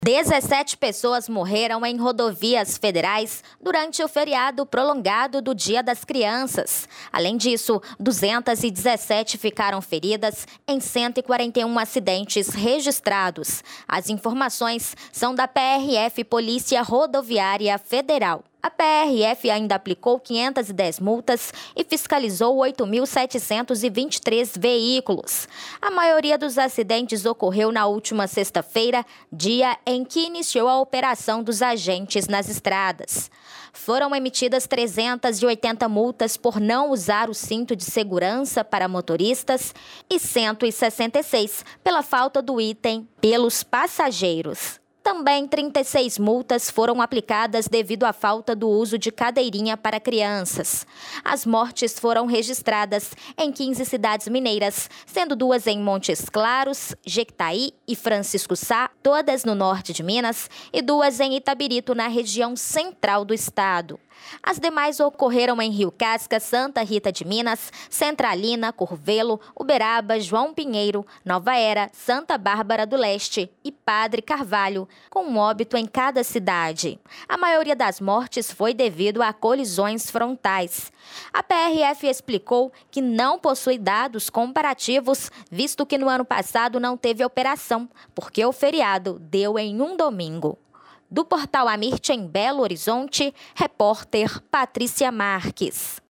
17 pessoas morreram em rodovias federais durante o feriado prolongado do Dia das Crianças. Além disso, 217 ficaram feridas em 141 acidentes registrados. As informações são da PRF, Polícia Rodoviária Federal. A PRF ainda aplicou 510 multas e fiscalizou 8.723 veículos. A maioria dos acidentes ocorreu na última sexta-feira, dia em que iniciou a operação dos agentes nas estradas. Foram emitidas 380 multas por não usar o cinto de segurança para motoristas e 166 pela falta do item pelos passageiros. Também 36 multas foram aplicadas devido à falta do uso de cadeirinha para crianças. As mortes foram registradas em 15 cidades mineiras, sendo 2 em Montes Claros, Jequitaí e Francisco Sá, todas no norte de Minas, e 2 em Itabirito, na região central do estado. As demais ocorreram em Rio Casca, Santa Rita de Minas, Centralina, Curvelo, Uberaba, João Pinheiro, Nova Era, Santa Bárbara do Leste e Padre Carvalho, com um óbito em cada cidade. A maioria das mortes foi devido a colisões frontais. A PRF explicou que não possui dados comparativos, visto que no ano passado não teve operação, porque o feriado deu em um domingo. Do Portal Amirte, em Belo Horizonte, repórter Patrícia Marques.